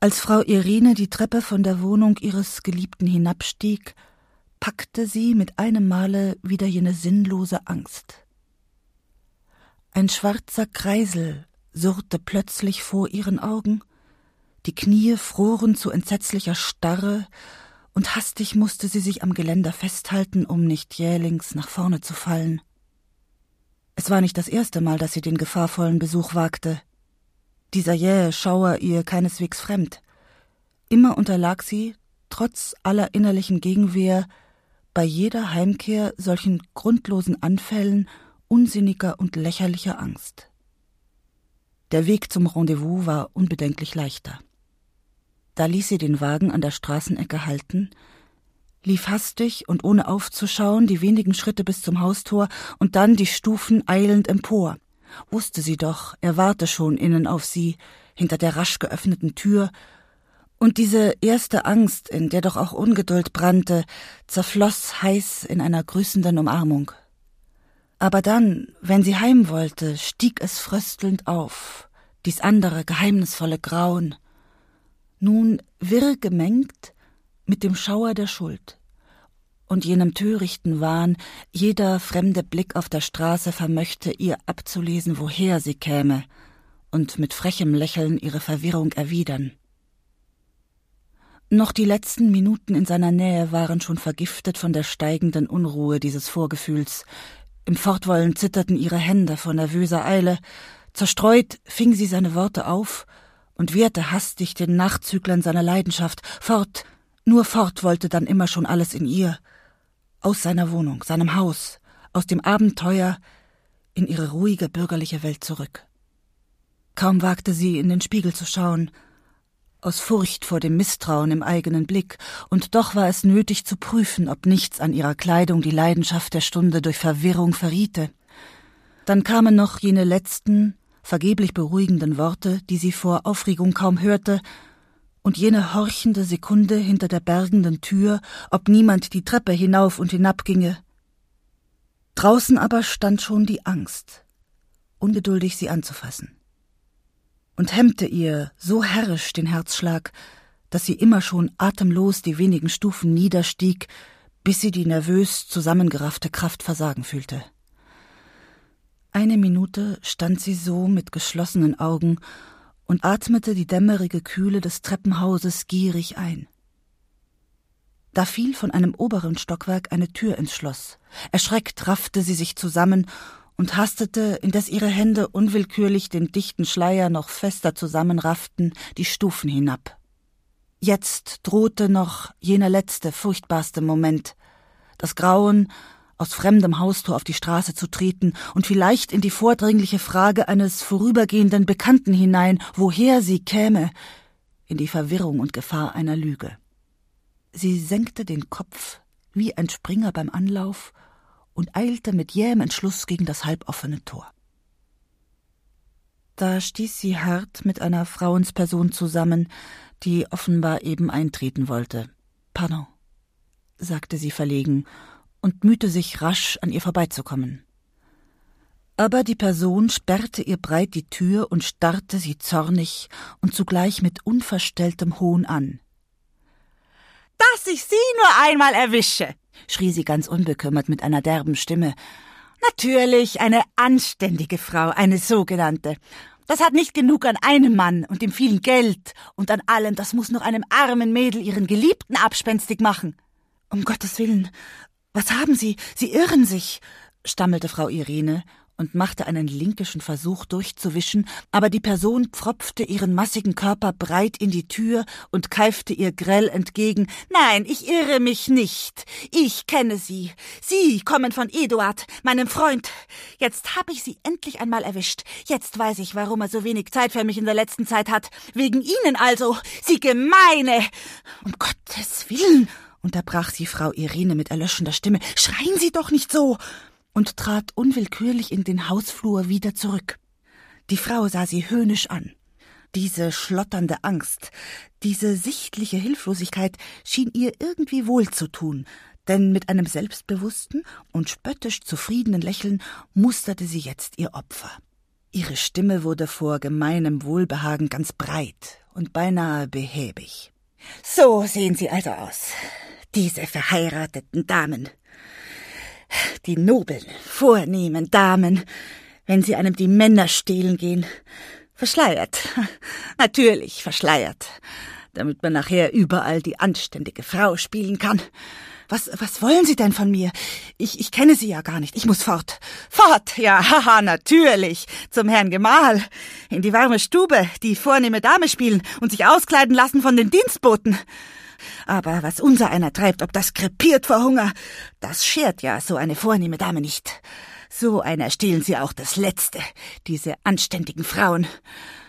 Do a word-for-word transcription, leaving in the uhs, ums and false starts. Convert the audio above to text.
Als Frau Irene die Treppe von der Wohnung ihres Geliebten hinabstieg, packte sie mit einem Male wieder jene sinnlose Angst. Ein schwarzer Kreisel surrte plötzlich vor ihren Augen, die Knie froren zu entsetzlicher Starre, und hastig musste sie sich am Geländer festhalten, um nicht jählings nach vorne zu fallen. Es war nicht das erste Mal, dass sie den gefahrvollen Besuch wagte. Dieser jähe Schauer ihr keineswegs fremd. Immer unterlag sie, trotz aller innerlichen Gegenwehr, bei jeder Heimkehr solchen grundlosen Anfällen unsinniger und lächerlicher Angst. Der Weg zum Rendezvous war unbedenklich leichter. Da ließ sie den Wagen an der Straßenecke halten, lief hastig und ohne aufzuschauen die wenigen Schritte bis zum Haustor und dann die Stufen eilend empor. Wusste sie doch, er warte schon innen auf sie, hinter der rasch geöffneten Tür, und diese erste Angst, in der doch auch Ungeduld brannte, zerfloss heiß in einer grüßenden Umarmung. Aber dann, wenn sie heim wollte, stieg es fröstelnd auf, dies andere geheimnisvolle Grauen, nun wirr gemengt mit dem Schauer der Schuld und jenem törichten Wahn, jeder fremde Blick auf der Straße vermöchte ihr abzulesen, woher sie käme, und mit frechem Lächeln ihre Verwirrung erwidern. Noch die letzten Minuten in seiner Nähe waren schon vergiftet von der steigenden Unruhe dieses Vorgefühls. Im Fortwollen zitterten ihre Hände vor nervöser Eile. Zerstreut fing sie seine Worte auf und wehrte hastig den Nachzüglern seiner Leidenschaft. Fort, nur fort wollte dann immer schon alles in ihr. Aus seiner Wohnung, seinem Haus, aus dem Abenteuer, in ihre ruhige bürgerliche Welt zurück. Kaum wagte sie, in den Spiegel zu schauen, aus Furcht vor dem Misstrauen im eigenen Blick, und doch war es nötig zu prüfen, ob nichts an ihrer Kleidung die Leidenschaft der Stunde durch Verwirrung verriete. Dann kamen noch jene letzten, vergeblich beruhigenden Worte, die sie vor Aufregung kaum hörte, und jene horchende Sekunde hinter der bergenden Tür, ob niemand die Treppe hinauf und hinab ginge. Draußen aber stand schon die Angst, ungeduldig sie anzufassen, und hemmte ihr so herrisch den Herzschlag, dass sie immer schon atemlos die wenigen Stufen niederstieg, bis sie die nervös zusammengeraffte Kraft versagen fühlte. Eine Minute stand sie so mit geschlossenen Augen und atmete die dämmerige Kühle des Treppenhauses gierig ein. Da fiel von einem oberen Stockwerk eine Tür ins Schloss. Erschreckt raffte sie sich zusammen und hastete, indes ihre Hände unwillkürlich den dichten Schleier noch fester zusammenrafften, die Stufen hinab. Jetzt drohte noch jener letzte, furchtbarste Moment, das Grauen, aus fremdem Haustor auf die Straße zu treten und vielleicht in die vordringliche Frage eines vorübergehenden Bekannten hinein, woher sie käme, in die Verwirrung und Gefahr einer Lüge. Sie senkte den Kopf wie ein Springer beim Anlauf und eilte mit jähem Entschluss gegen das halboffene Tor. Da stieß sie hart mit einer Frauensperson zusammen, die offenbar eben eintreten wollte. »Pardon«, sagte sie verlegen und mühte sich rasch, an ihr vorbeizukommen. Aber die Person sperrte ihr breit die Tür und starrte sie zornig und zugleich mit unverstelltem Hohn an. »Dass ich Sie nur einmal erwische«, schrie sie ganz unbekümmert mit einer derben Stimme. »Natürlich eine anständige Frau, eine sogenannte. Das hat nicht genug an einem Mann und dem vielen Geld und an allem, das muss noch einem armen Mädel ihren Geliebten abspenstig machen.« »Um Gottes Willen, was haben Sie? Sie irren sich«, stammelte Frau Irene und machte einen linkischen Versuch durchzuwischen, aber die Person pfropfte ihren massigen Körper breit in die Tür und keifte ihr grell entgegen. »Nein, ich irre mich nicht. Ich kenne Sie. Sie kommen von Eduard, meinem Freund. Jetzt habe ich Sie endlich einmal erwischt. Jetzt weiß ich, warum er so wenig Zeit für mich in der letzten Zeit hat. Wegen Ihnen also, Sie Gemeine!« »Um Gottes Willen«, unterbrach sie Frau Irene mit erlöschender Stimme, »schreien Sie doch nicht so!« und trat unwillkürlich in den Hausflur wieder zurück. Die Frau sah sie höhnisch an. Diese schlotternde Angst, diese sichtliche Hilflosigkeit schien ihr irgendwie wohl zu tun, denn mit einem selbstbewussten und spöttisch zufriedenen Lächeln musterte sie jetzt ihr Opfer. Ihre Stimme wurde vor gemeinem Wohlbehagen ganz breit und beinahe behäbig. »So sehen Sie also aus, diese verheirateten Damen. Die nobeln, vornehmen Damen, wenn sie einem die Männer stehlen gehen. Verschleiert, natürlich verschleiert, damit man nachher überall die anständige Frau spielen kann. Was, was wollen Sie denn von mir? Ich, ich kenne Sie ja gar nicht. Ich muss fort. Fort, ja, haha, natürlich. Zum Herrn Gemahl. In die warme Stube, die vornehme Dame spielen und sich auskleiden lassen von den Dienstboten. Aber was unser einer treibt, ob das krepiert vor Hunger, das schert ja so eine vornehme Dame nicht. So einer stehlen sie auch das Letzte, diese anständigen Frauen.